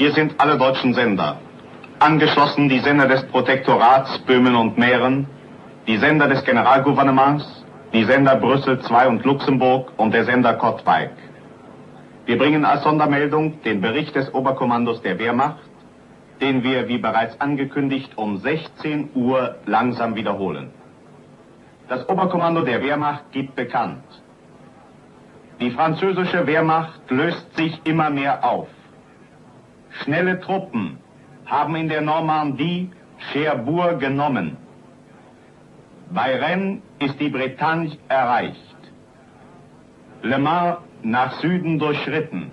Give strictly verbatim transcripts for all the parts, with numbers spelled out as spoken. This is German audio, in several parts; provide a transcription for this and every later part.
Hier sind alle deutschen Sender. Angeschlossen die Sender des Protektorats Böhmen und Mähren, die Sender des Generalgouvernements, die Sender Brüssel zwei und Luxemburg und der Sender Kottwijk. Wir bringen als Sondermeldung den Bericht des Oberkommandos der Wehrmacht, den wir, wie bereits angekündigt, um sechzehn Uhr langsam wiederholen. Das Oberkommando der Wehrmacht gibt bekannt: Die französische Wehrmacht löst sich immer mehr auf. Schnelle Truppen haben in der Normandie Cherbourg genommen. Bei Rennes ist die Bretagne erreicht. Le Mans nach Süden durchschritten.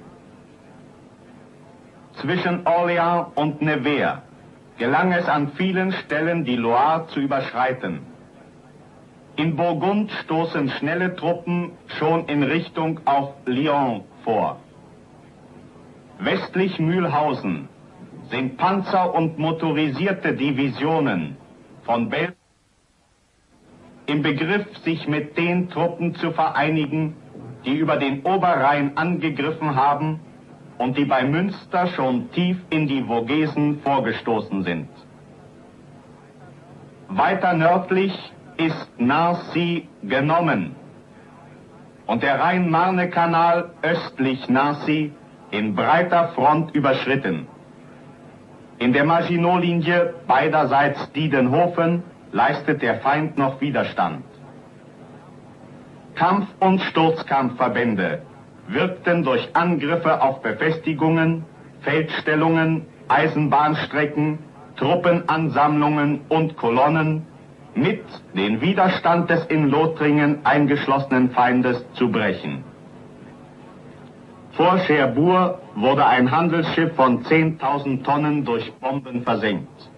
Zwischen Orléans und Nevers gelang es an vielen Stellen, die Loire zu überschreiten. In Burgund stoßen schnelle Truppen schon in Richtung auf Lyon vor. Westlich Mühlhausen sind Panzer und motorisierte Divisionen von Belgien im Begriff, sich mit den Truppen zu vereinigen, die über den Oberrhein angegriffen haben und die bei Münster schon tief in die Vogesen vorgestoßen sind. Weiter nördlich ist Nancy genommen und der Rhein-Marne-Kanal östlich Nancy in breiter Front überschritten. In der Maginot-Linie beiderseits Diedenhofen leistet der Feind noch Widerstand. Kampf- und Sturzkampfverbände wirkten durch Angriffe auf Befestigungen, Feldstellungen, Eisenbahnstrecken, Truppenansammlungen und Kolonnen mit, den Widerstand des in Lothringen eingeschlossenen Feindes zu brechen. Vor Cherbourg wurde ein Handelsschiff von zehntausend Tonnen durch Bomben versenkt.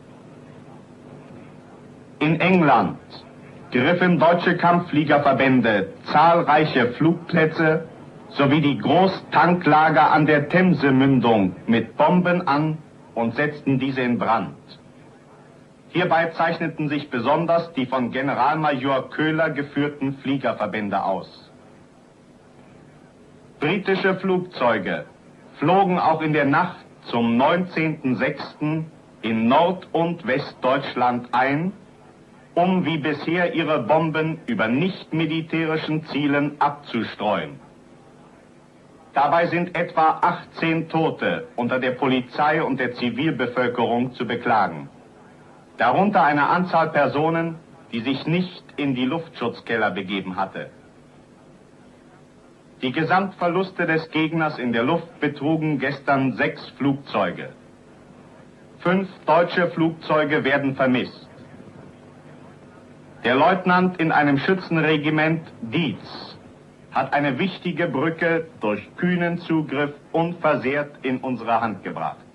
In England griffen deutsche Kampffliegerverbände zahlreiche Flugplätze sowie die Großtanklager an der Themsemündung mit Bomben an und setzten diese in Brand. Hierbei zeichneten sich besonders die von Generalmajor Köhler geführten Fliegerverbände aus. Britische Flugzeuge flogen auch in der Nacht zum neunzehnten sechsten in Nord- und Westdeutschland ein, um wie bisher ihre Bomben über nicht-militärischen Zielen abzustreuen. Dabei sind etwa achtzehn Tote unter der Polizei und der Zivilbevölkerung zu beklagen. Darunter eine Anzahl Personen, die sich nicht in die Luftschutzkeller begeben hatte. Die Gesamtverluste des Gegners in der Luft betrugen gestern sechs Flugzeuge. Fünf deutsche Flugzeuge werden vermisst. Der Leutnant in einem Schützenregiment Dietz hat eine wichtige Brücke durch kühnen Zugriff unversehrt in unsere Hand gebracht.